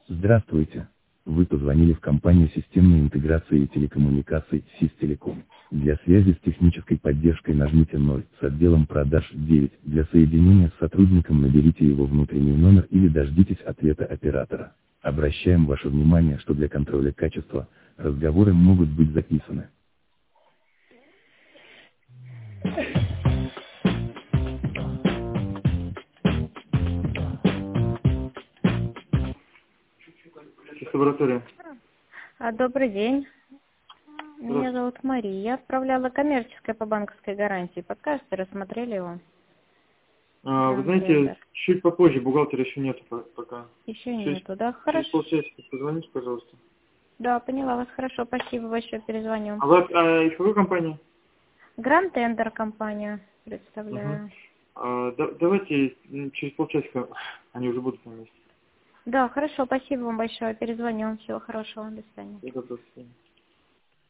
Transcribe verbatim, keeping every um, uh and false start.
Здравствуйте. Вы позвонили в компанию системной интеграции и телекоммуникаций СИС-Телеком. Для связи с технической поддержкой нажмите ноль, с отделом продаж девять, для соединения с сотрудником наберите его внутренний номер или дождитесь ответа оператора. Обращаем ваше внимание, что для контроля качества разговоры могут быть записаны. Лаборатория. А, Добрый день. Меня зовут Мария. Я отправляла коммерческое по банковской гарантии. Подскажете, рассмотрели его? А, вы знаете, чуть попозже, бухгалтера еще нету пока. Еще Через- нету, да? Через Хорошо. полчасика позвоните, пожалуйста. Да, поняла вас. Хорошо, спасибо большое, перезвоню. А вы а, из какой компании? Гранд Тендер компанию представляю. Мгм. А, да- давайте м, через полчасика они уже будут на месте. Да, хорошо, спасибо вам большое, перезвоню. Всего хорошего, до свидания. Всего доброго, до свидания.